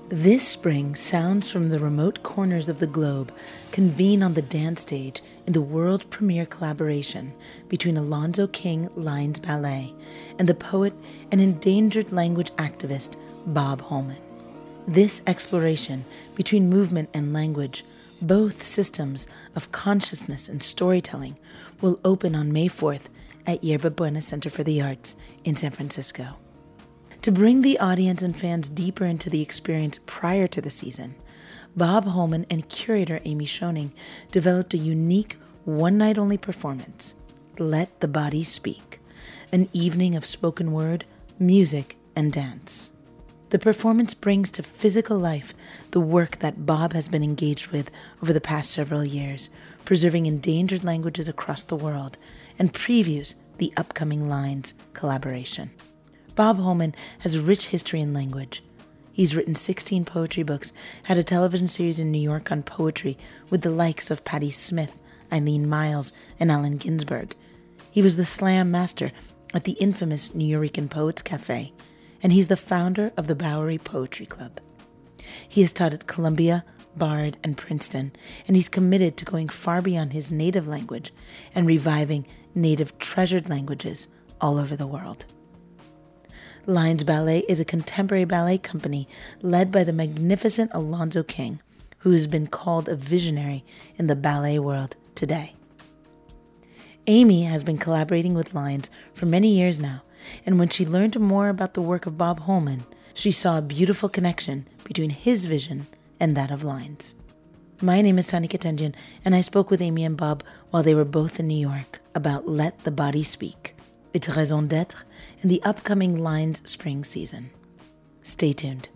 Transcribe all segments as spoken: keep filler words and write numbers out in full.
This spring, sounds from the remote corners of the globe convene on the dance stage in the world premiere collaboration between Alonzo King Lines Ballet and the poet and endangered language activist Bob Holman. This exploration between movement and language, both systems of consciousness and storytelling, will open on May fourth at Yerba Buena Center for the Arts in San Francisco. To bring the audience and fans deeper into the experience prior to the season, Bob Holman and curator Amy Schoening developed a unique one-night-only performance, Let the Body Speak, an evening of spoken word, music, and dance. The performance brings to physical life the work that Bob has been engaged with over the past several years, preserving endangered languages across the world, and previews the upcoming Lines collaboration. Bob Holman has a rich history in language. He's written sixteen poetry books, had a television series in New York on poetry with the likes of Patti Smith, Eileen Myles, and Allen Ginsberg. He was the slam master at the infamous Nuyorican Poets Cafe, and he's the founder of the Bowery Poetry Club. He has taught at Columbia, Bard, and Princeton, and he's committed to going far beyond his native language and reviving native treasured languages all over the world. Lines Ballet is a contemporary ballet company led by the magnificent Alonzo King, who has been called a visionary in the ballet world today. Amy has been collaborating with Lines for many years now, and when she learned more about the work of Bob Holman, she saw a beautiful connection between his vision and that of Lines. My name is Tani Ketenjian, and I spoke with Amy and Bob while they were both in New York about Let the Body Speak, its raison d'être, in the upcoming Lines spring season. Stay tuned.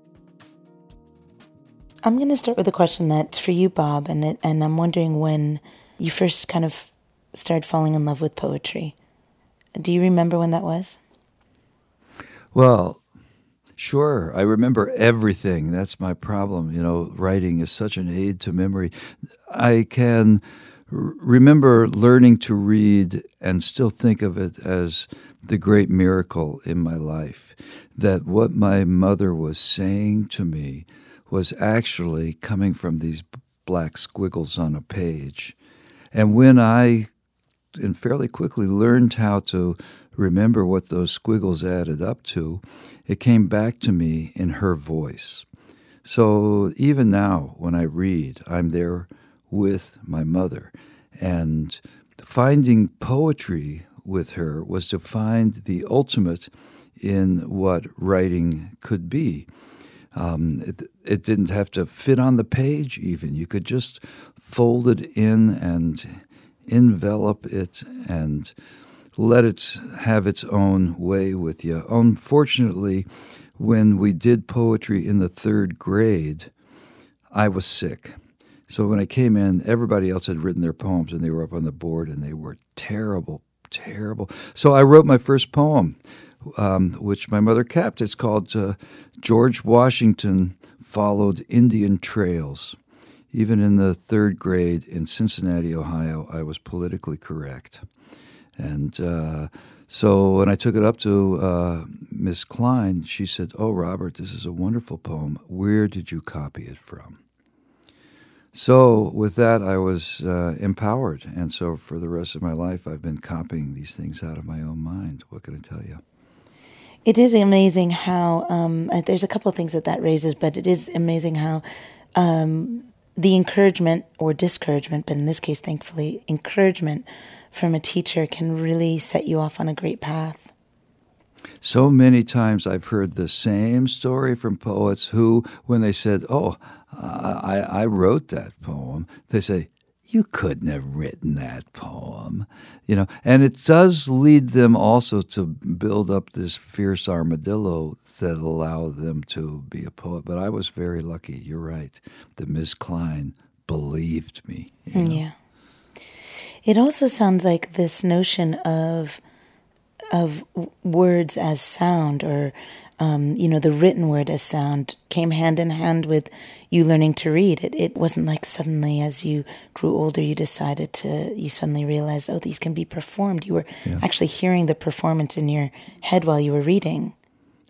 I'm going to start with a question that's for you, Bob, and it, and I'm wondering when you first kind of started falling in love with poetry. Do you remember when that was? Well, sure. I remember everything. That's my problem. You know, writing is such an aid to memory. I can r- remember learning to read and still think of it as the great miracle in my life, that what my mother was saying to me was actually coming from these black squiggles on a page. And when I, and fairly quickly, learned how to remember what those squiggles added up to, it came back to me in her voice. So even now, when I read, I'm there with my mother. And finding poetry with her was to find the ultimate in what writing could be. Um, it, it didn't have to fit on the page even. You could just fold it in and envelop it and let it have its own way with you. Unfortunately, when we did poetry in the third grade, I was sick. So when I came in, everybody else had written their poems, and they were up on the board, and they were terrible, terrible. So I wrote my first poem, um, which my mother kept. It's called uh, George Washington Followed Indian Trails. Even in the third grade in Cincinnati, Ohio, I was politically correct. And uh, so when I took it up to uh, Miss Klein, she said, "Oh, Robert, this is a wonderful poem. Where did you copy it from?" So with that, I was uh, empowered. And so for the rest of my life, I've been copying these things out of my own mind. What can I tell you? It is amazing how, um, uh, there's a couple of things that that raises, but it is amazing how um, the encouragement or discouragement, but in this case, thankfully, encouragement from a teacher can really set you off on a great path. So many times I've heard the same story from poets who, when they said, "Oh, I, I wrote that poem," they say, "You couldn't have written that poem." You know, and it does lead them also to build up this fierce armadillo that allow them to be a poet. But I was very lucky. You're right. That Miss Klein believed me. You know? Yeah. It also sounds like this notion of of words as sound, or um, you know, the written word as sound, came hand in hand with you learning to read. It it wasn't like suddenly as you grew older you decided to, you suddenly realized, oh, these can be performed. You were Yeah. actually hearing the performance in your head while you were reading.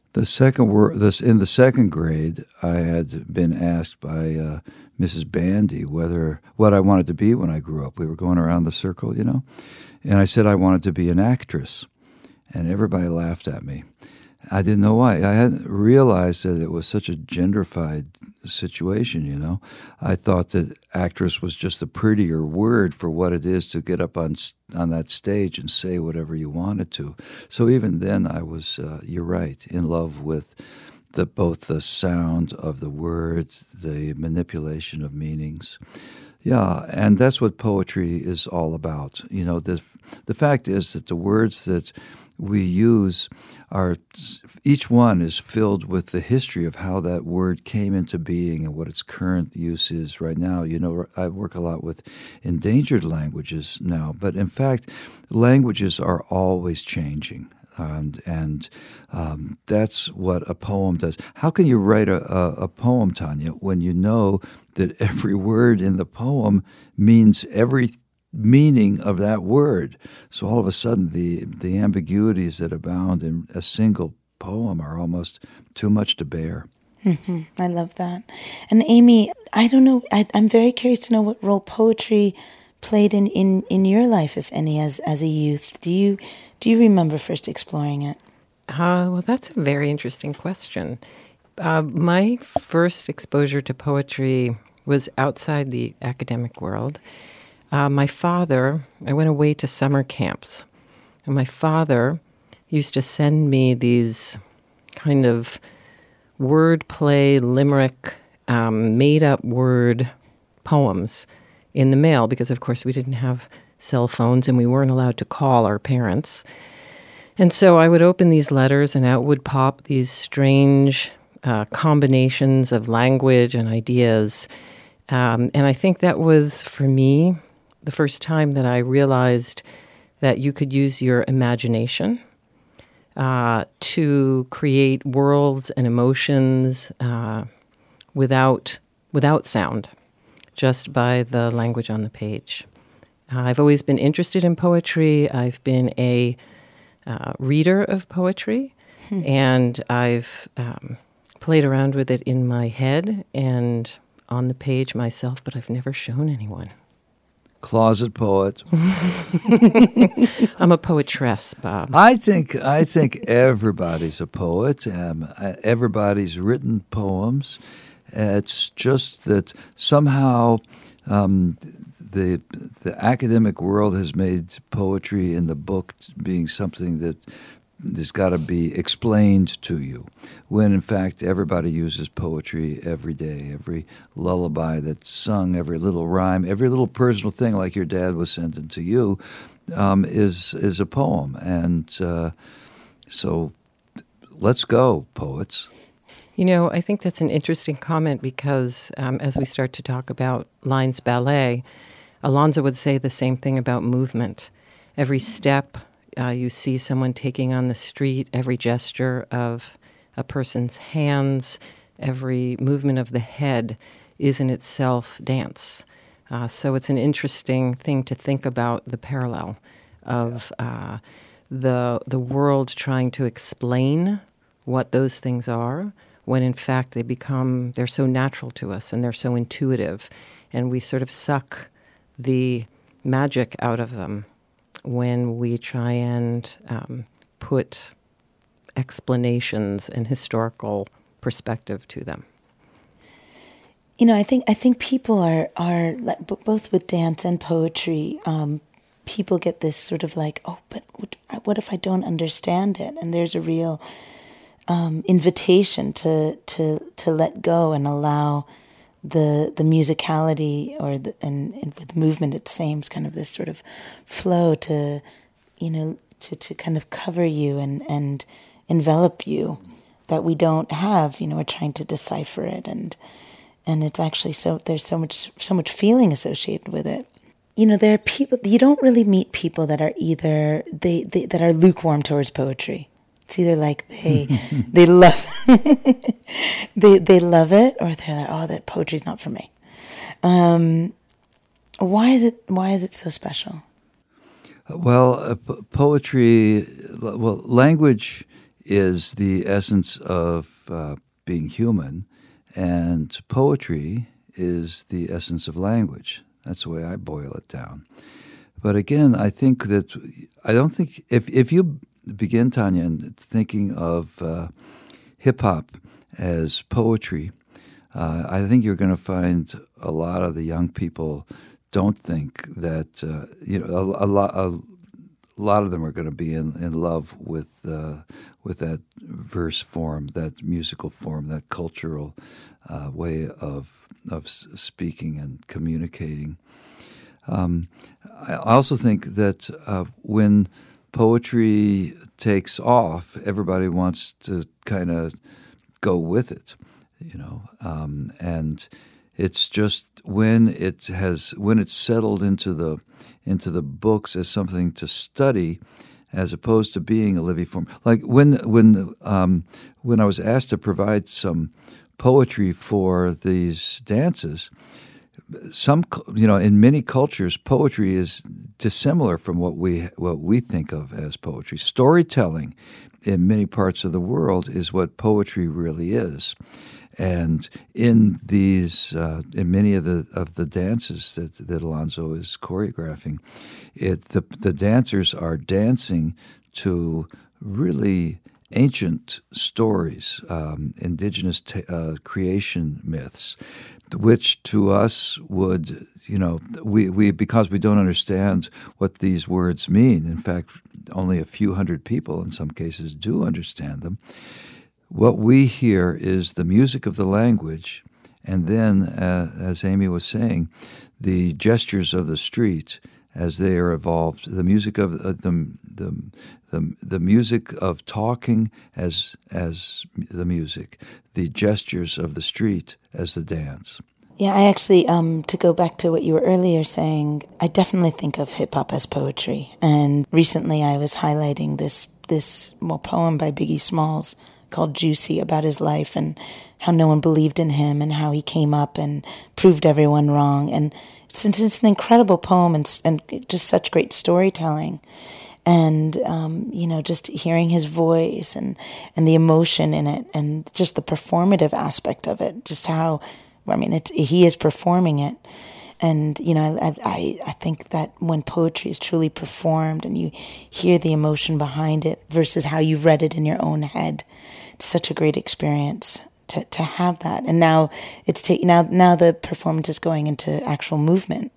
The second word, this in the second grade, I had been asked by uh, Missus Bandy whether what I wanted to be when I grew up. We were going around the circle, you know, and I said I wanted to be an actress, and everybody laughed at me. I didn't know why. I hadn't realized that it was such a genderified situation, you know. I thought that actress was just a prettier word for what it is to get up on on that stage and say whatever you wanted to. So even then I was, uh, you're right, in love with the both the sound of the words, the manipulation of meanings. Yeah, and that's what poetry is all about. You know, the the fact is that the words that we use are, each one is filled with the history of how that word came into being and what its current use is right now. You know, I work a lot with endangered languages now, but in fact, languages are always changing. And, and um, that's what a poem does. How can you write a, a, a poem, Tanya, when you know that every word in the poem means every meaning of that word? So all of a sudden, the, the ambiguities that abound in a single poem are almost too much to bear. Mm-hmm. I love that. And Amy, I don't know, I, I'm very curious to know what role poetry played in, in, in your life, if any, as as a youth. Do you do you remember first exploring it? Uh, well, that's a very interesting question. Uh, my first exposure to poetry was outside the academic world. Uh, my father, I went away to summer camps, and my father used to send me these kind of wordplay, limerick, um, made-up word poems in the mail, because of course we didn't have cell phones and we weren't allowed to call our parents. And so I would open these letters and out would pop these strange uh, combinations of language and ideas. Um, and I think that was, for me, the first time that I realized that you could use your imagination uh, to create worlds and emotions uh, without without sound, just by the language on the page. Uh, I've always been interested in poetry. I've been a uh, reader of poetry, hmm. and I've um, played around with it in my head and on the page myself, but I've never shown anyone. Closet poet. I'm a poetress, Bob. I think I think everybody's a poet. Um, everybody's written poems. It's just that somehow um, the the academic world has made poetry in the book being something that has got to be explained to you, when in fact everybody uses poetry every day. Every lullaby that's sung, every little rhyme, every little personal thing like your dad was sending to you um, is is a poem. And uh, so let's go, poets. You know, I think that's an interesting comment because um, as we start to talk about Lines Ballet, Alonzo would say the same thing about movement. Every step uh, you see someone taking on the street, every gesture of a person's hands, every movement of the head is in itself dance. Uh, so it's an interesting thing to think about the parallel of uh, the the world trying to explain what those things are, when in fact they become, they're so natural to us and they're so intuitive, and we sort of suck the magic out of them when we try and um, put explanations and historical perspective to them. You know, I think I think people are are like, both with dance and poetry. Um, people get this sort of like, oh, but what if I don't understand it? And there's a real um, invitation to to to let go and allow the the musicality or the, and, and with movement, it seems kind of this sort of flow to, you know, to, to kind of cover you and, and envelop you that we don't have. You know, we're trying to decipher it, and and it's actually so there's so much so much feeling associated with it. You know, there are people, you don't really meet people that are either they, they that are lukewarm towards poetry. It's either like they they love they they love it, or they're like, oh, that poetry's not for me. Um, why is it why is it so special? Well, uh, po- poetry, well, language is the essence of uh, being human, and poetry is the essence of language. That's the way I boil it down. But again, I think that I don't think if if you begin, Tanya, in thinking of uh, hip hop as poetry, uh, I think you're going to find a lot of the young people don't think that uh, you know a, a lot. A, A lot of them are going to be in, in love with uh, with that verse form, that musical form, that cultural uh, way of of speaking and communicating. Um, I also think that uh, when poetry takes off, everybody wants to kind of go with it, you know, um, and it's just when it has when it's settled into the into the books as something to study, as opposed to being a living form. Like when when um, when I was asked to provide some poetry for these dances, some you know in many cultures poetry is dissimilar from what we what we think of as poetry. Storytelling in many parts of the world is what poetry really is. And in these, uh, in many of the of the dances that, that Alonzo is choreographing, it the the dancers are dancing to really ancient stories, um, indigenous t- uh, creation myths, which to us would, you know, we, we because we don't understand what these words mean. In fact, only a few hundred people in some cases do understand them. What we hear is the music of the language, and then, uh, as Amy was saying, the gestures of the street as they are evolved. The music of uh, the, the the the music of talking as as the music, the gestures of the street as the dance. Yeah, I actually, um, to go back to what you were earlier saying, I definitely think of hip hop as poetry. And recently, I was highlighting this this well, poem by Biggie Smalls called Juicy, about his life and how no one believed in him and how he came up and proved everyone wrong. And since it's an incredible poem and, and just such great storytelling, and um, you know, just hearing his voice and, and the emotion in it and just the performative aspect of it, just how, I mean, it's, he is performing it. And, you know, I, I I think that when poetry is truly performed and you hear the emotion behind it versus how you've read it in your own head, it's such a great experience to, to have that. And now it's ta- now now the performance is going into actual movement.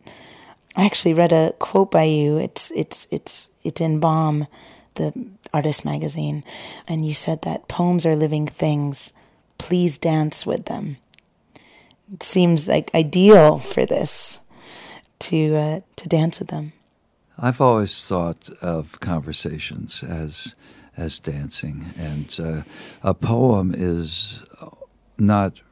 I actually read a quote by you. It's it's it's it's in Bomb, the artist magazine, and you said that poems are living things. Please dance with them. It seems like ideal for this to uh, to dance with them. I've always thought of conversations as as dancing, and uh, a poem is not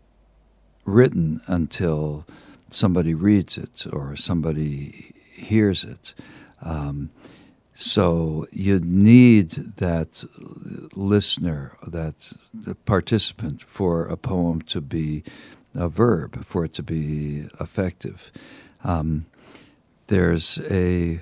written until somebody reads it or somebody hears it. Um, so you need that listener, that participant, for a poem to be a verb, for it to be effective. Um, there's a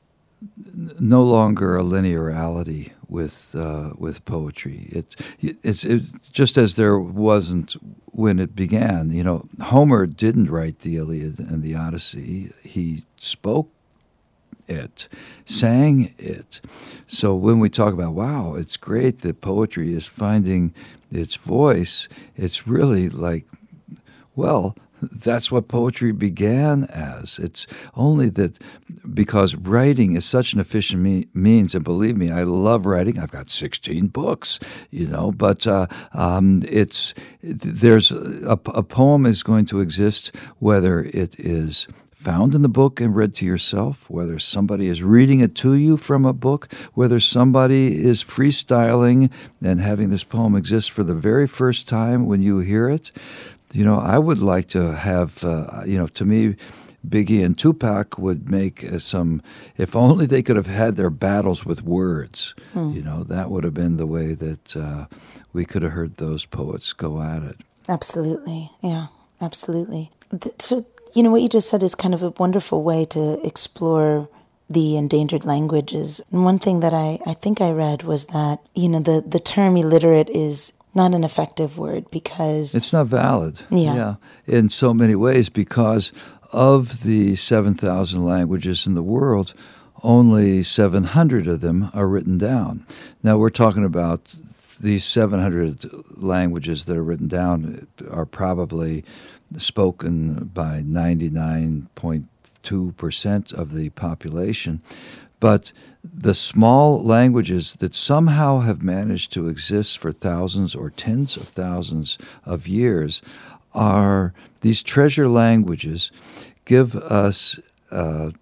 no longer a linearity with uh, with poetry. It's it's it, just as there wasn't when it began. You know, Homer didn't write the Iliad and the Odyssey. He spoke it, sang it. So when we talk about, wow, it's great that poetry is finding its voice, it's really like, well, that's what poetry began as. It's only that because writing is such an efficient me- means, and believe me, I love writing. I've got sixteen books, you know, but uh, um, it's there's a, a poem is going to exist whether it is found in the book and read to yourself, whether somebody is reading it to you from a book, whether somebody is freestyling and having this poem exist for the very first time when you hear it. You know, I would like to have, uh, you know, to me, Biggie and Tupac would make uh, some, if only they could have had their battles with words, hmm. you know, that would have been the way that uh, we could have heard those poets go at it. Absolutely. Yeah, absolutely. So, you know, what you just said is kind of a wonderful way to explore the endangered languages. And one thing that I, I think I read was that, you know, the, the term illiterate is not an effective word because... It's not valid. Yeah. yeah. In so many ways, because of the seven thousand languages in the world, only seven hundred of them are written down. Now, we're talking about these seven hundred languages that are written down are probably spoken by ninety-nine point two percent of the population. But the small languages that somehow have managed to exist for thousands or tens of thousands of years are these treasure languages give us uh,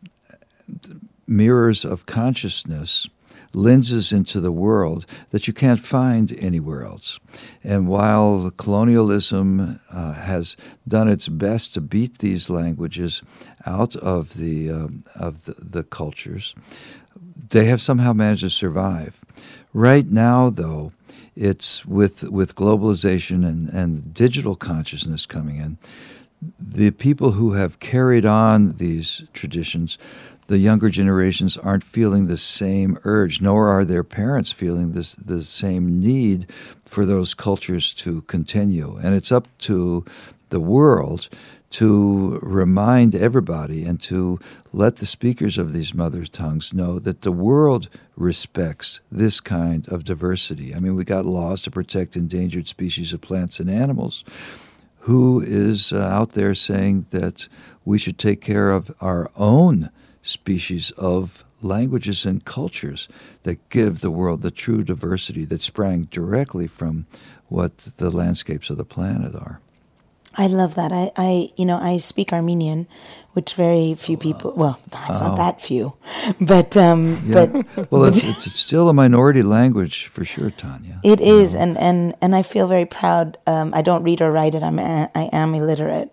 mirrors of consciousness, lenses into the world that you can't find anywhere else. And while colonialism uh, has done its best to beat these languages out of the uh, of the, the cultures, they have somehow managed to survive. Right now, though, it's with with globalization and, and digital consciousness coming in, the people who have carried on these traditions, the younger generations aren't feeling the same urge, nor are their parents feeling this the same need for those cultures to continue. And it's up to the world to remind everybody and to let the speakers of these mother tongues know that the world respects this kind of diversity. I mean, we got laws to protect endangered species of plants and animals. Who is uh, out there saying that we should take care of our own species of languages and cultures that give the world the true diversity that sprang directly from what the landscapes of the planet are? I love that. I, I, you know, I speak Armenian, which very few people, well, it's not Oh. that few, but, um, Yeah. but Well, it's, it's it's still a minority language for sure, Tanya. it is. And, and, and I feel very proud. Um, I don't read or write it. I'm, a, I am illiterate,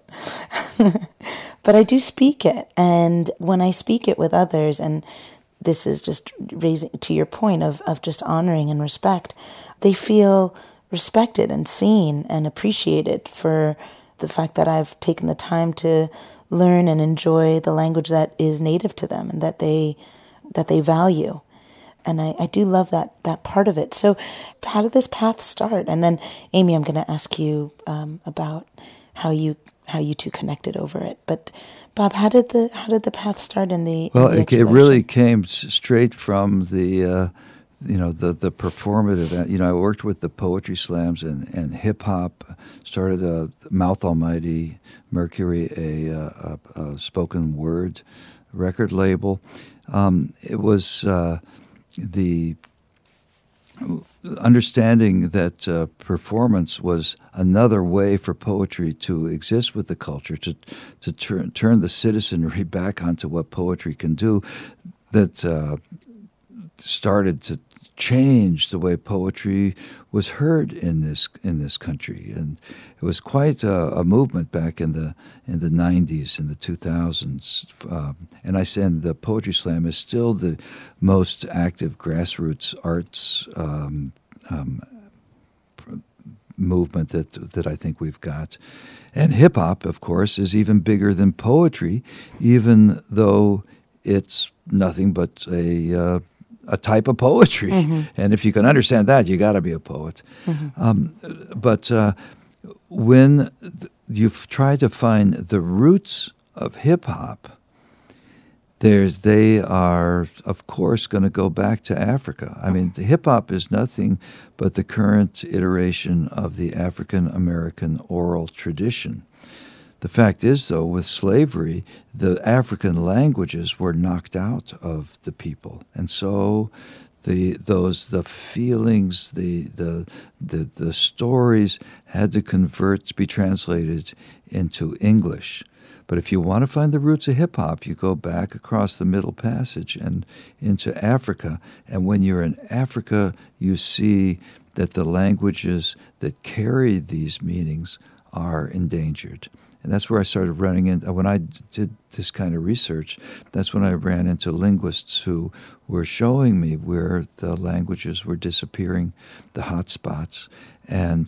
but I do speak it. And when I speak it with others, and this is just raising to your point of, of just honoring and respect, they feel respected and seen and appreciated for the fact that I've taken the time to learn and enjoy the language that is native to them and that they that they value. And I, I do love that that part of it. So how did this path start? And then, Amy, I'm going to ask you um, about how you how you two connected over it. But Bob, how did the how did the path start in the Well, in the it, it really came s- straight from the uh, you know the the performative. You know, I worked with the poetry slams and, and hip hop. Started a Mouth Almighty Mercury, a, a, a spoken word record label. Um, it was uh, the understanding that uh, performance was another way for poetry to exist with the culture, to to tur- turn the citizenry back onto what poetry can do, that uh, started to change the way poetry was heard in this in this country. And it was quite a, a movement back in the in the nineties and the two thousands. Um, and I said the Poetry Slam is still the most active grassroots arts um, um, movement that that I think we've got. And hip hop, of course, is even bigger than poetry, even though it's nothing but a uh, a type of poetry. Mm-hmm. And if you can understand that, you got to be a poet. Mm-hmm. Um, but uh, when th- you've tried to find the roots of hip hop, there's they are, of course, going to go back to Africa. I mean, hip hop is nothing but the current iteration of the African American oral tradition. The fact is, though, with slavery, the African languages were knocked out of the people, and so the those the feelings, the the the, the stories had to convert to be translated into English. But if you want to find the roots of hip hop, you go back across the Middle Passage and into Africa, and when you're in Africa, you see that the languages that carry these meanings are endangered. And that's where I started running in. When I did this kind of research, that's when I ran into linguists who were showing me where the languages were disappearing, the hot spots. And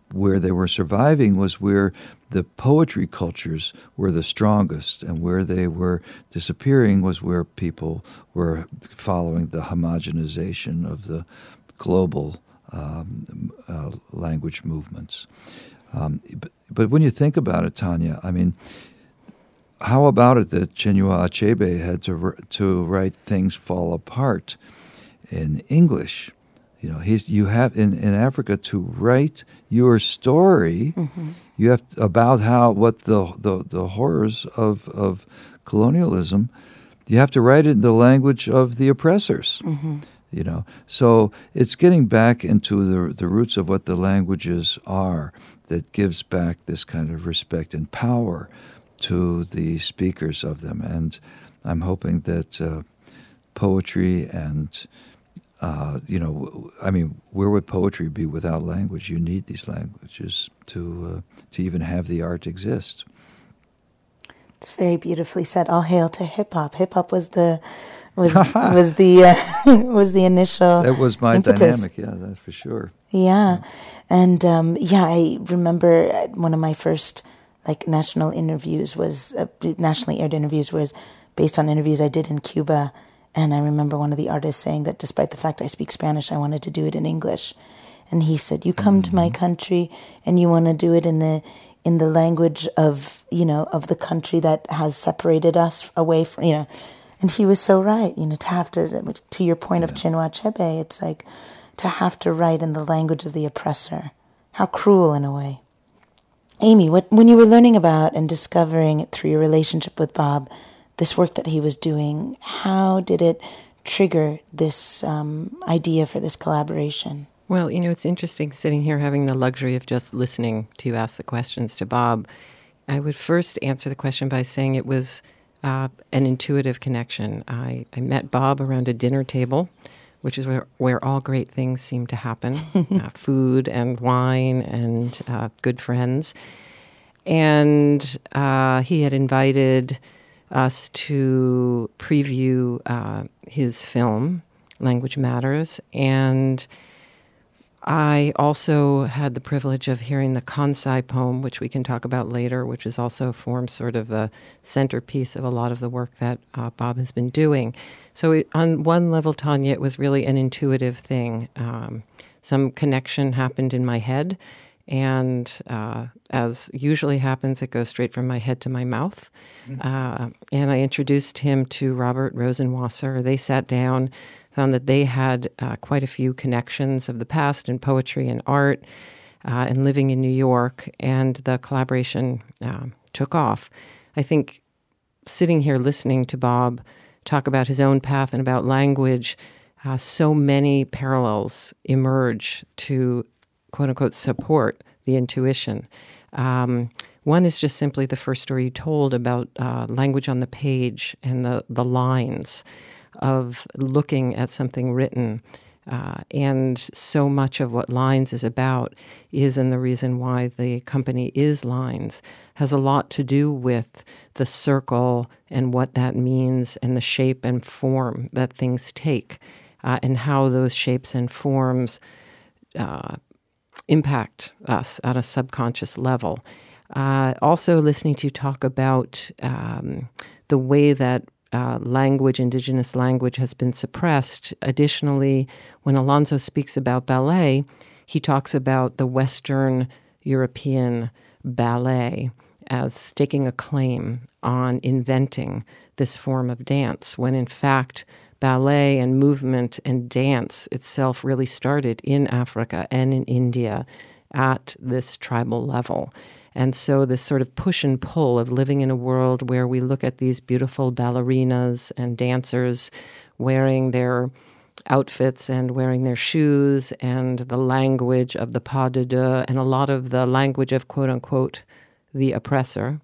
where they were surviving was where the poetry cultures were the strongest, and where they were disappearing was where people were following the homogenization of the global um, uh, language movements. Um, but, but when you think about it, Tanya, I mean, how about it that Chinua Achebe had to to write Things Fall Apart in English? You know, he's, you have in, in Africa to write your story. Mm-hmm. You have about how what the the, the horrors of of colonialism. You have to write it in the language of the oppressors. Mm-hmm. You know, so it's getting back into the the roots of what the languages are that gives back this kind of respect and power to the speakers of them. And I'm hoping that uh, poetry and Uh, you know, I mean, where would poetry be without language? You need these languages to uh, to even have the art exist. It's very beautifully said. All hail to hip hop. Hip hop was the was was the uh, was the initial. That was my impetus. dynamic. Yeah, that's for sure. Yeah, yeah. and um, yeah, I remember one of my first like national interviews was uh, nationally aired interviews was based on interviews I did in Cuba. And I remember one of the artists saying that despite the fact I speak Spanish, I wanted to do it in English. And he said, you come mm-hmm. to my country and you want to do it in the in the language of, you know, of the country that has separated us away from, you know. And he was so right, you know, to have to, to your point yeah. of Chinua Achebe, it's like to have to write in the language of the oppressor. How cruel in a way. Amy, what, when you were learning about and discovering through your relationship with Bob, this work that he was doing, how did it trigger this um, idea for this collaboration? Well, you know, it's interesting sitting here having the luxury of just listening to you ask the questions to Bob. I would first answer the question by saying it was uh, an intuitive connection. I, I met Bob around a dinner table, which is where, where all great things seem to happen, uh, food and wine and uh, good friends. And uh, he had invited us to preview uh, his film, Language Matters. And I also had the privilege of hearing the Kansai poem, which we can talk about later, which is also forms sort of the centerpiece of a lot of the work that uh, Bob has been doing. So it, on one level, Tanya, it was really an intuitive thing. Um, some connection happened in my head. And uh, as usually happens, it goes straight from my head to my mouth. Mm-hmm. Uh, and I introduced him to Robert Rosenwasser. They sat down, found that they had uh, quite a few connections of the past in poetry and art uh, and living in New York. And the collaboration uh, took off. I think sitting here listening to Bob talk about his own path and about language, uh, so many parallels emerge to quote-unquote, support the intuition. Um, one is just simply the first story you told about uh, language on the page and the, the lines of looking at something written. Uh, and so much of what Lines is about is, and the reason why the company is Lines, has a lot to do with the circle and what that means and the shape and form that things take uh, and how those shapes and forms uh, impact us at a subconscious level. Uh, also listening to you talk about um, the way that uh, language, indigenous language, has been suppressed. Additionally, when Alonzo speaks about ballet, he talks about the Western European ballet as staking a claim on inventing this form of dance, when in fact ballet and movement and dance itself really started in Africa and in India at this tribal level. And so this sort of push and pull of living in a world where we look at these beautiful ballerinas and dancers wearing their outfits and wearing their shoes and the language of the pas de deux and a lot of the language of, quote unquote, the oppressor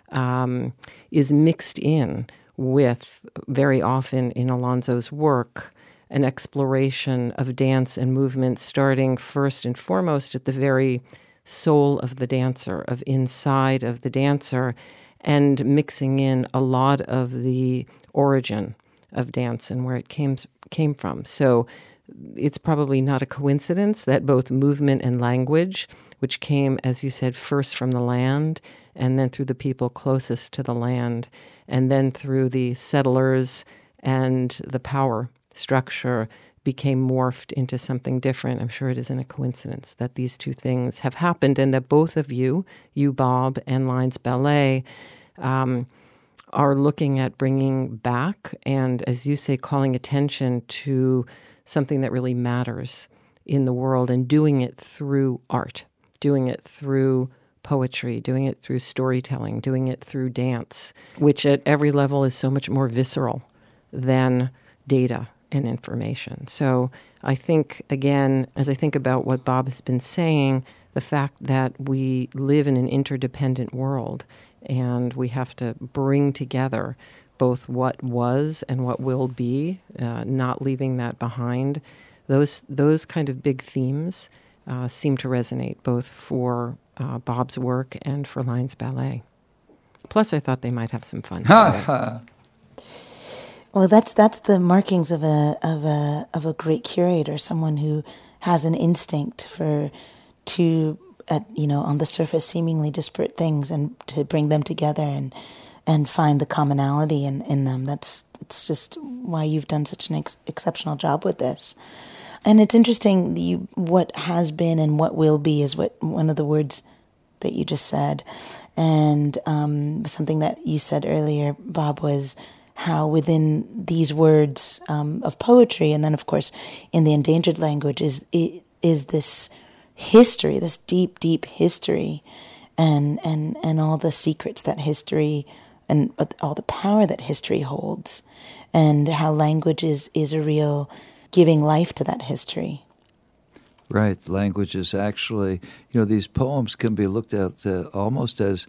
um, is mixed in with, very often in Alonzo's work, an exploration of dance and movement starting first and foremost at the very soul of the dancer, of inside of the dancer, and mixing in a lot of the origin of dance and where it came came from. So it's probably not a coincidence that both movement and language, which came, as you said, first from the land, and then through the people closest to the land, and then through the settlers and the power structure, became morphed into something different. I'm sure it isn't a coincidence that these two things have happened, and that both of you, you, Bob, and Lines Ballet, um, are looking at bringing back and, as you say, calling attention to something that really matters in the world, and doing it through art, doing it through poetry, doing it through storytelling, doing it through dance, which at every level is so much more visceral than data and information. So I think, again, as I think about what Bob has been saying, the fact that we live in an interdependent world and we have to bring together both what was and what will be, uh, not leaving that behind, those those kind of big themes uh, seem to resonate both for uh, Bob's work and for Lines Ballet. Plus, I thought they might have some fun. Well, that's that's the markings of a of a of a great curator, someone who has an instinct for two, uh, you know, on the surface seemingly disparate things, and to bring them together and and find the commonality in, in them. That's it's just why you've done such an ex- exceptional job with this. And it's interesting, you, what has been and what will be is what one of the words that you just said. And um, something that you said earlier, Bob, was how within these words um, of poetry, and then, of course, in the endangered language, is is this history, this deep, deep history, and and and all the secrets that history, and all the power that history holds, and how language is, is a real giving life to that history. Right. Language is actually, you know, these poems can be looked at uh, almost as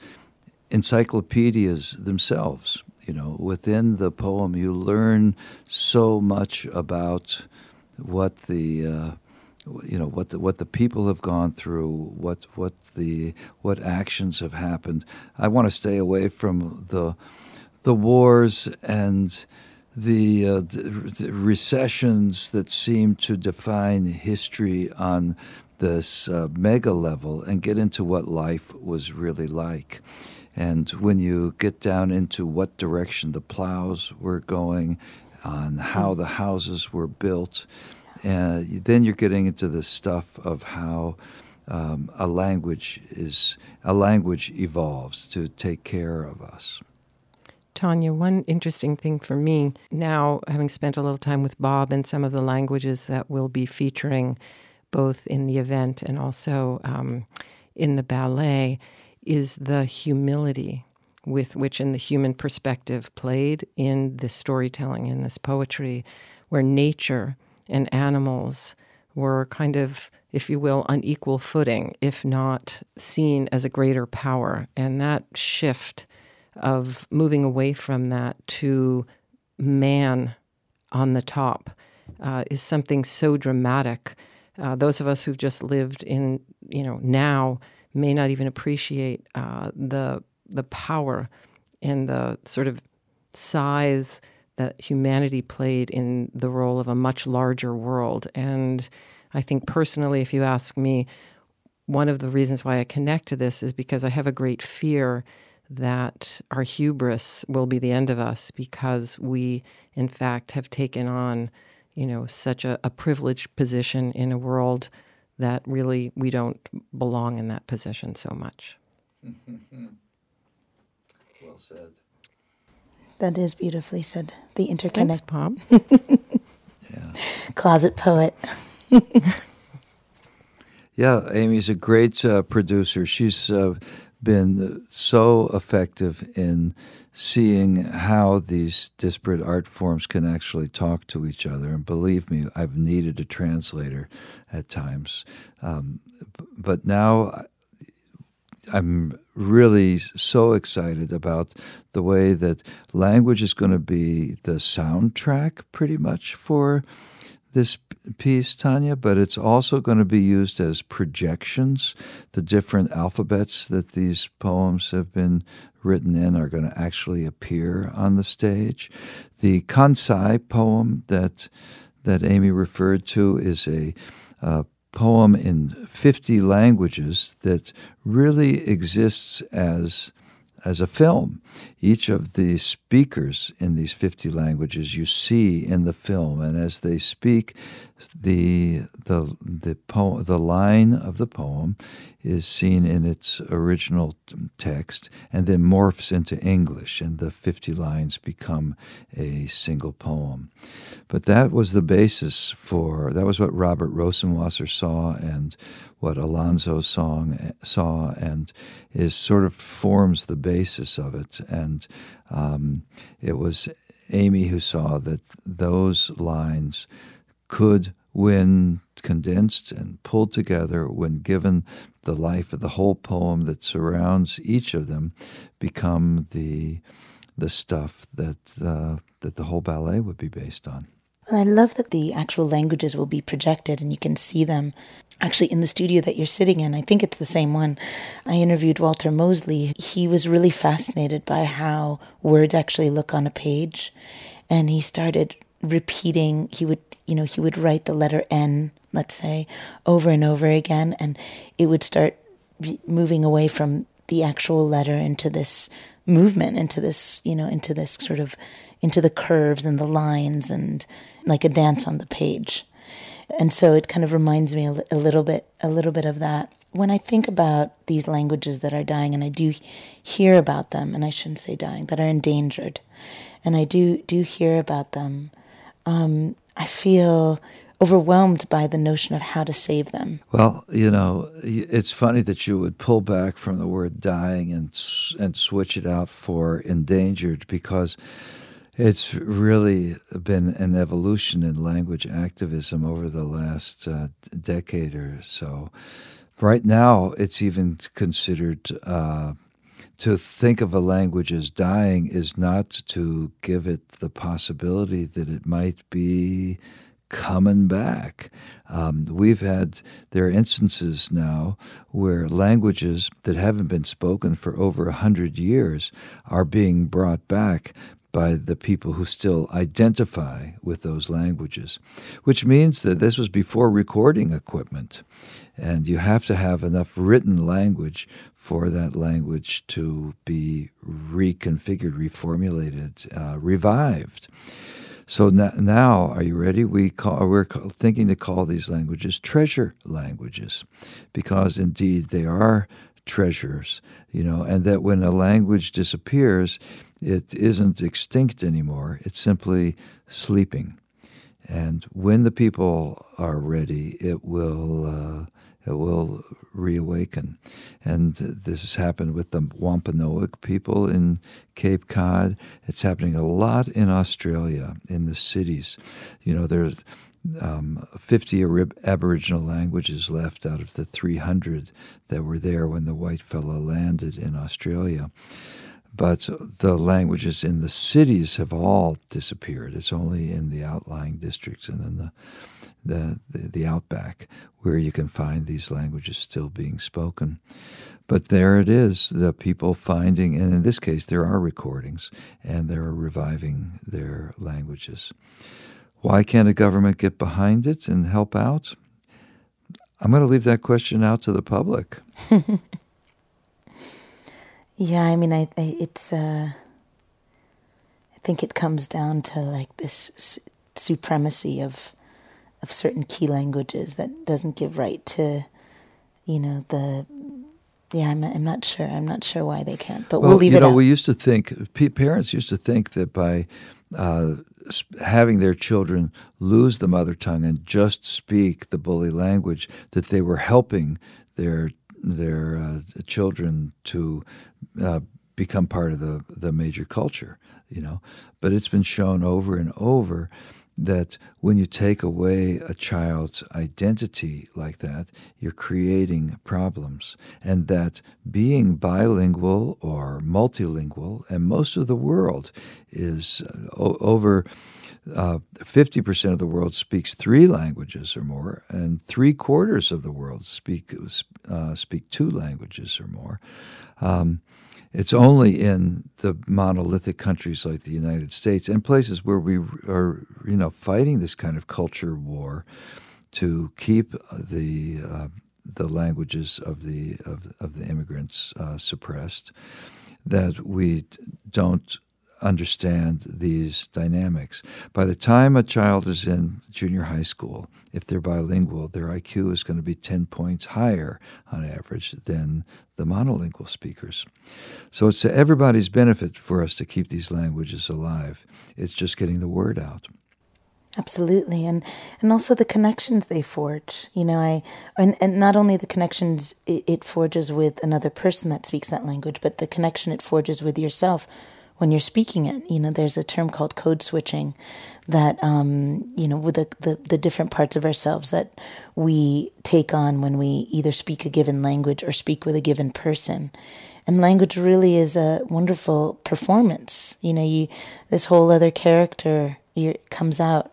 encyclopedias themselves. You know, within the poem, you learn so much about what the, uh, you know, what the, what the people have gone through, what what the what actions have happened. I want to stay away from the the wars and the, uh, the, the recessions that seem to define history on this uh, mega level, and get into what life was really like. And when you get down into what direction the plows were going, on how the houses were built, uh, then you're getting into the stuff of how um, a language is a language evolves to take care of us. Tanya, one interesting thing for me now, having spent a little time with Bob and some of the languages that we'll be featuring both in the event and also um, in the ballet, is the humility with which, in the human perspective, played in this storytelling, in this poetry, where nature and animals were kind of, if you will, on equal footing, if not seen as a greater power. And that shift of moving away from that to man on the top uh, is something so dramatic. Uh, those of us who've just lived in, you know, now may not even appreciate uh, the the power and the sort of size that humanity played in the role of a much larger world. And I think personally, if you ask me, one of the reasons why I connect to this is because I have a great fear that our hubris will be the end of us, because we, in fact, have taken on, you know, such a, a privileged position in a world that really we don't belong in that position so much. Well said. That is beautifully said. The interconnect. Thanks, Bob. Yeah. Closet poet. Yeah, Amy's a great uh, producer. She's uh, been so effective in seeing how these disparate art forms can actually talk to each other. And believe me, I've needed a translator at times. Um, but now I'm really so excited about the way that language is going to be the soundtrack pretty much for this piece, Tanya, but it's also going to be used as projections. The different alphabets that these poems have been written in are going to actually appear on the stage. The Kansai poem that that Amy referred to is a uh, poem in fifty languages that really exists as as a film. Each of the speakers in these fifty languages you see in the film, and as they speak, the the the po- the line of the poem is seen in its original text and then morphs into English, and the fifty lines become a single poem. But that was the basis for, that was what Robert Rosenwasser saw and what Alonzo song, saw, and is sort of forms the basis of it. And um, it was Amy who saw that those lines could, when condensed and pulled together, when given the life of the whole poem that surrounds each of them, become the the stuff that uh, that the whole ballet would be based on. Well, I love that the actual languages will be projected and you can see them actually in the studio that you're sitting in. I think it's the same one. I interviewed Walter Mosley. He was really fascinated by how words actually look on a page, and he started repeating. He would, you know, he would write the letter N, let's say, over and over again, and it would start moving away from the actual letter into this movement, into this, you know, into this sort of, into the curves and the lines, and like a dance on the page. And so it kind of reminds me a, a little bit, a little bit of that. When I think about these languages that are dying, and I do hear about them, and I shouldn't say dying, that are endangered, and I do do hear about them, um, I feel overwhelmed by the notion of how to save them. Well, you know, it's funny that you would pull back from the word dying and and switch it out for endangered, because it's really been an evolution in language activism over the last uh, decade or so. Right now, it's even considered uh, to think of a language as dying is not to give it the possibility that it might be coming back. Um, we've had, there are instances now where languages that haven't been spoken for over a hundred years are being brought back by the people who still identify with those languages, which means that this was before recording equipment. And you have to have enough written language for that language to be reconfigured, reformulated, uh, revived. So now, are you ready? We call, we're thinking to call these languages treasure languages, because indeed they are treasures, you know, and that when a language disappears, it isn't extinct anymore. It's simply sleeping. And when the people are ready, it will uh, it will reawaken. And this has happened with the Wampanoag people in Cape Cod. It's happening a lot in Australia, in the cities. You know, there's um, fifty Aboriginal languages left out of the three hundred that were there when the white fella landed in Australia. But the languages in the cities have all disappeared. It's only in the outlying districts and in the, the, the, the outback where you can find these languages still being spoken. But there it is, the people finding, and in this case there are recordings, and they're reviving their languages. Why can't a government get behind it and help out? I'm going to leave that question out to the public. Yeah, I mean, I, I it's. Uh, I think it comes down to like this su- supremacy of of certain key languages that doesn't give right to, you know, the. Yeah, I'm not, I'm not sure. I'm not sure why they can't, but well, we'll leave you it know, out. We used to think, parents used to think that by uh, having their children lose the mother tongue and just speak the bully language, that they were helping their their uh, children to uh, become part of the, the major culture, you know. But it's been shown over and over that when you take away a child's identity like that, you're creating problems. And that being bilingual or multilingual, and most of the world is uh, o- over uh, fifty percent of the world speaks three languages or more, and three quarters of the world speak uh, speak two languages or more. Um, It's only in the monolithic countries like the United States and places where we are, you know, fighting this kind of culture war to keep the uh, the languages of the of, of the immigrants uh, suppressed, that we don't understand these dynamics. By the time a child is in junior high school, if they're bilingual, their I Q is going to be ten points higher on average than the monolingual speakers. So it's to everybody's benefit for us to keep these languages alive. It's just getting the word out. Absolutely, and and also the connections they forge. You know, I and, and not only the connections it, it forges with another person that speaks that language, but the connection it forges with yourself when you're speaking it. You know, there's a term called code switching that, um, you know, with the, the, the different parts of ourselves that we take on when we either speak a given language or speak with a given person. And language really is a wonderful performance. You know, you this whole other character you, comes out.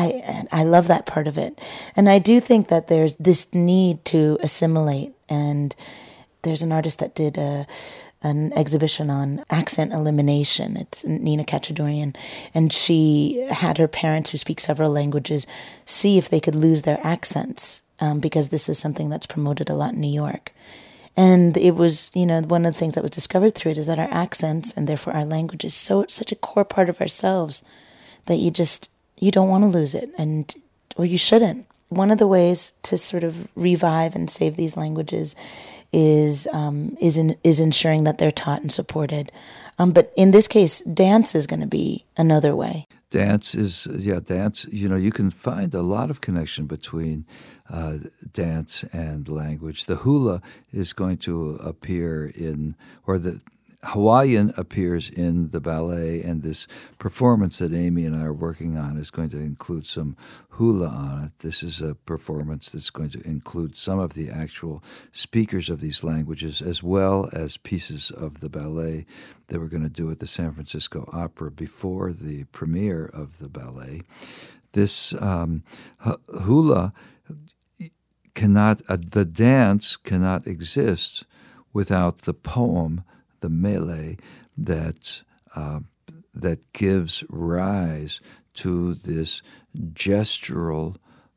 I I love that part of it. And I do think that there's this need to assimilate. And there's an artist that did a an exhibition on accent elimination. It's Nina Kachadorian. And she had her parents who speak several languages see if they could lose their accents, um, because this is something that's promoted a lot in New York. And it was, you know, one of the things that was discovered through it is that our accents, and therefore our language, is so such a core part of ourselves that you just, you don't want to lose it, and or you shouldn't. One of the ways to sort of revive and save these languages is um, is in, is ensuring that they're taught and supported. Um, but in this case, dance is going to be another way. Dance is, yeah, dance, you know, you can find a lot of connection between uh, dance and language. The hula is going to appear in, or the Hawaiian appears in the ballet, and this performance that Amy and I are working on is going to include some hula on it. This is a performance that's going to include some of the actual speakers of these languages, as well as pieces of the ballet that we're going to do at the San Francisco Opera before the premiere of the ballet. This um, hula cannot, uh, the dance cannot exist without the poem, the mele, that uh, that gives rise to this gestural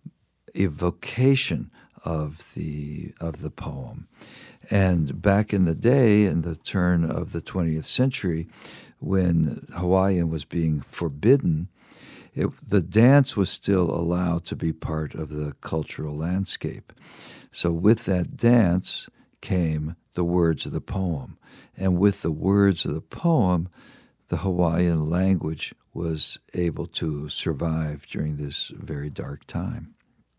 evocation of the of the poem. And back in the day, in the turn of the twentieth century, when Hawaiian was being forbidden, it, the dance was still allowed to be part of the cultural landscape. So with that dance came the words of the poem. And with the words of the poem, the Hawaiian language was able to survive during this very dark time.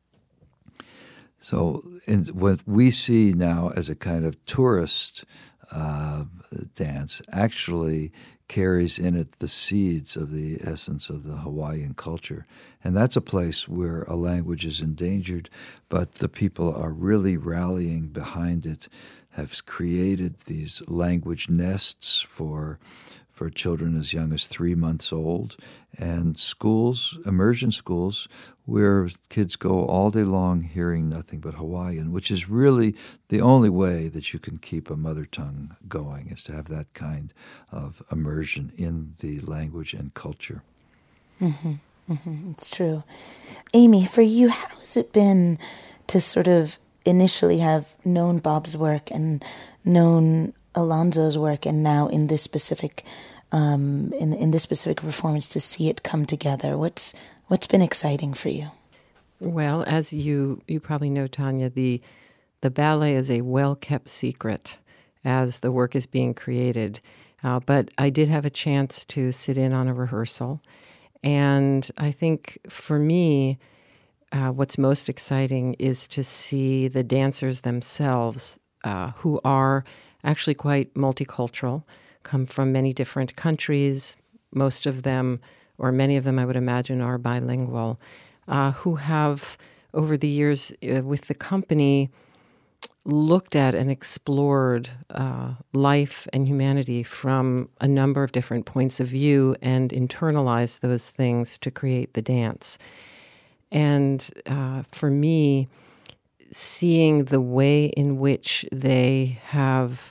So in, what we see now as a kind of tourist uh, dance actually carries in it the seeds of the essence of the Hawaiian culture. And that's a place where a language is endangered, but the people are really rallying behind it, have created these language nests for for children as young as three months old, and schools, immersion schools, where kids go all day long hearing nothing but Hawaiian, which is really the only way that you can keep a mother tongue going, is to have that kind of immersion in the language and culture. Mm-hmm. Mm-hmm. It's true. Amy, for you, how has it been to sort of initially have known Bob's work and known Alonzo's work, and now in this specific um, in in this specific performance to see it come together? What's what's been exciting for you? Well, as you you probably know, Tanya, the the ballet is a well-kept secret as the work is being created. Uh, but I did have a chance to sit in on a rehearsal, and I think for me, Uh, what's most exciting is to see the dancers themselves, uh, who are actually quite multicultural, come from many different countries. Most of them, or many of them, I would imagine, are bilingual, uh, who have, over the years uh, with the company, looked at and explored uh, life and humanity from a number of different points of view and internalized those things to create the dance. And uh, for me, seeing the way in which they have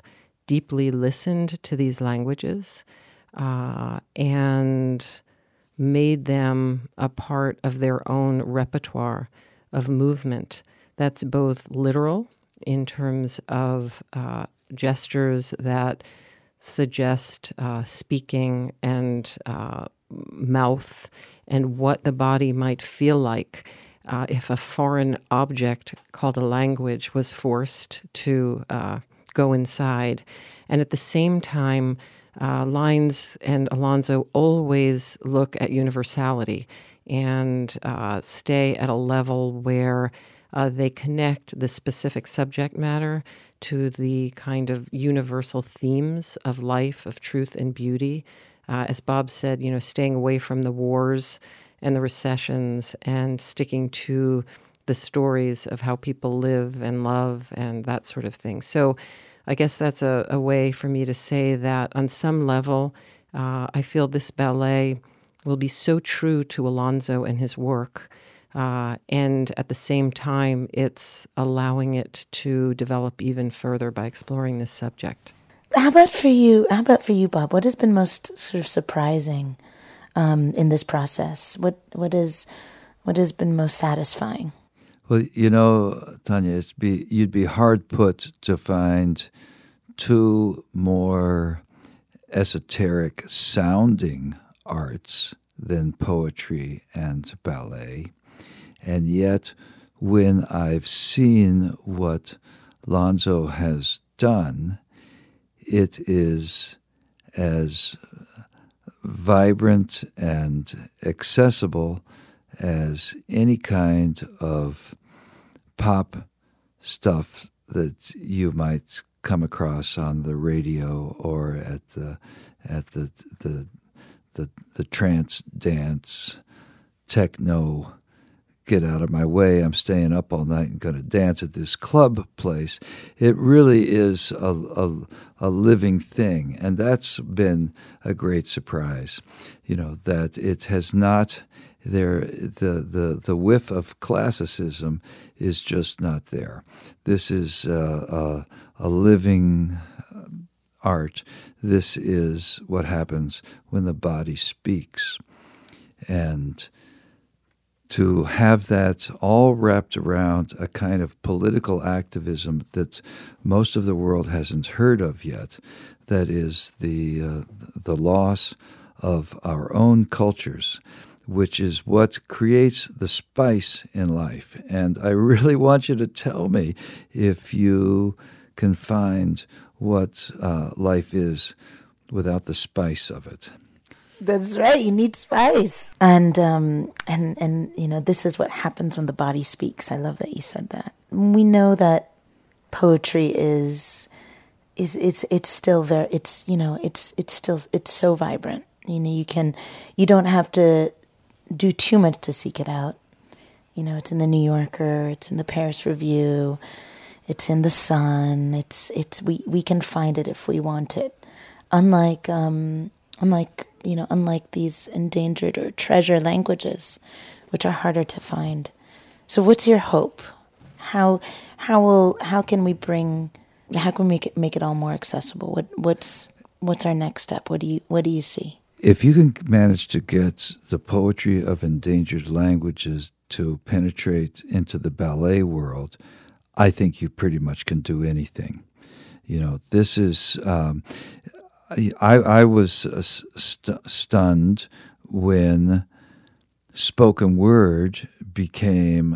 deeply listened to these languages uh, and made them a part of their own repertoire of movement that's both literal in terms of uh, gestures that suggest uh, speaking and uh, mouth and what the body might feel like uh, if a foreign object called a language was forced to uh, go inside. And at the same time, uh, Lines and Alonzo always look at universality and uh, stay at a level where uh, they connect the specific subject matter to the kind of universal themes of life, of truth and beauty. Uh, as Bob said, you know, staying away from the wars and the recessions and sticking to the stories of how people live and love and that sort of thing. So I guess that's a, a way for me to say that on some level, uh, I feel this ballet will be so true to Alonzo and his work. Uh, and at the same time, it's allowing it to develop even further by exploring this subject. How about for you? How about for you, Bob? What has been most sort of surprising um, in this process? What what is what has been most satisfying? Well, you know, Tanya, it'd be you'd be hard put to find two more esoteric sounding arts than poetry and ballet. And yet, when I've seen what Lonzo has done, it is as vibrant and accessible as any kind of pop stuff that you might come across on the radio or at the at the the the, the trance dance techno. Get out of my way, I'm staying up all night and going to dance at this club place. It really is a, a, a living thing, and that's been a great surprise, you know, that it has not, there, the, the, the whiff of classicism is just not there. This is uh, a, a living art. This is what happens when the body speaks. And to have that all wrapped around a kind of political activism that most of the world hasn't heard of yet, that is the uh, the loss of our own cultures, which is what creates the spice in life. And I really want you to tell me if you can find what uh, life is without the spice of it. That's right. You need spice, and um, and and you know, this is what happens when the body speaks. I love that you said that. We know that poetry is is it's it's still very it's you know it's it's still it's so vibrant. You know, you can you don't have to do too much to seek it out. You know, it's in the New Yorker, it's in the Paris Review, it's in the Sun. It's it's we we can find it if we want it. Unlike um, unlike you know, unlike these endangered or treasure languages, which are harder to find. So what's your hope? How how will how can we bring how can we make it make it all more accessible? What what's what's our next step? What do you what do you see? If you can manage to get the poetry of endangered languages to penetrate into the ballet world, I think you pretty much can do anything. You know, this is um, I, I was uh, st- stunned when spoken word became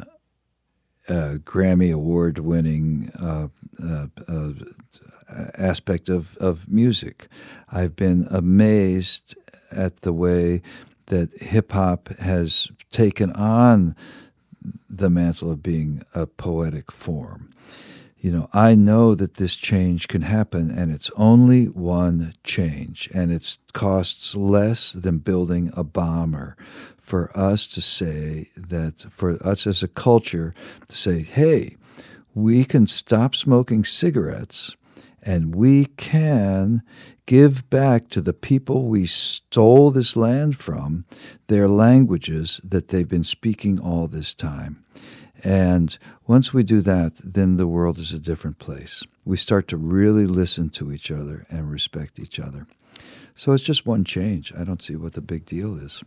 a Grammy Award-winning uh, uh, uh, aspect of, of music. I've been amazed at the way that hip-hop has taken on the mantle of being a poetic form. You know, I know that this change can happen, and it's only one change, and it costs less than building a bomber for us to say that, for us as a culture to say, hey, we can stop smoking cigarettes, and we can give back to the people we stole this land from their languages that they've been speaking all this time. And once we do that, then the world is a different place. We start to really listen to each other and respect each other. So it's just one change. I don't see what the big deal is.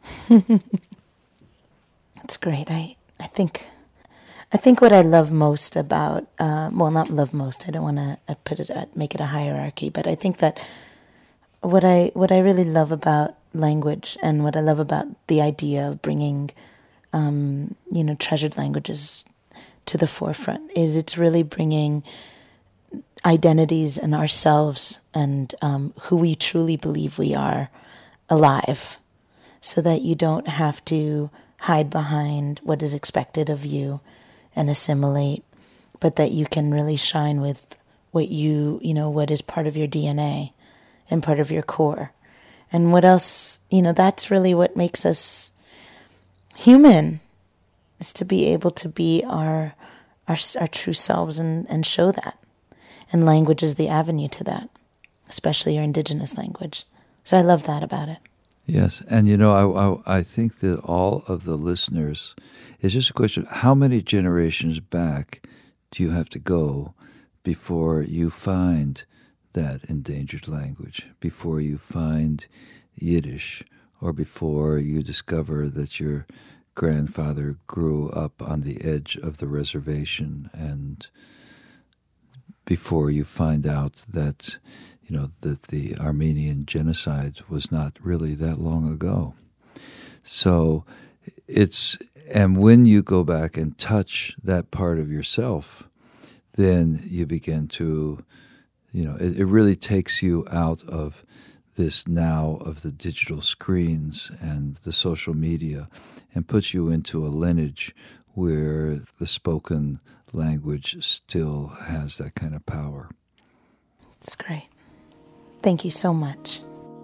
That's great. I, I think I think what I love most about, uh, well, not love most, I don't want to put it, uh, make it a hierarchy, but I think that what I what I really love about language and what I love about the idea of bringing, um, you know, treasured languages to the forefront is it's really bringing identities and ourselves and um, who we truly believe we are alive, so that you don't have to hide behind what is expected of you and assimilate, but that you can really shine with what you, you know, what is part of your D N A and part of your core. And what else, you know, that's really what makes us human, is to be able to be our our, our true selves and, and show that. And language is the avenue to that, especially your indigenous language. So I love that about it. Yes, and you know, I, I I think that all of the listeners, it's just a question, how many generations back do you have to go before you find that endangered language, before you find Yiddish, or before you discover that your grandfather grew up on the edge of the reservation, and before you find out that you know, that the Armenian genocide was not really that long ago. So it's, and when you go back and touch that part of yourself, then you begin to, you know, it, it really takes you out of this now of the digital screens and the social media and puts you into a lineage where the spoken language still has that kind of power. It's great. Thank you so much.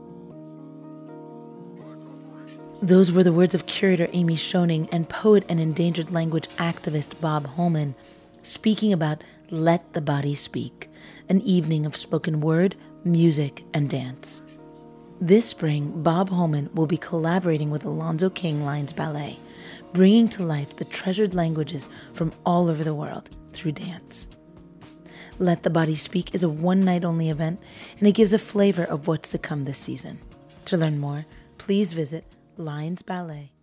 Those were the words of curator Amy Schoening and poet and endangered language activist Bob Holman speaking about Let the Body Speak, an evening of spoken word, music, and dance. This spring, Bob Holman will be collaborating with Alonzo King Lions Ballet, bringing to life the treasured languages from all over the world through dance. Let the Body Speak is a one-night-only event, and it gives a flavor of what's to come this season. To learn more, please visit lions ballet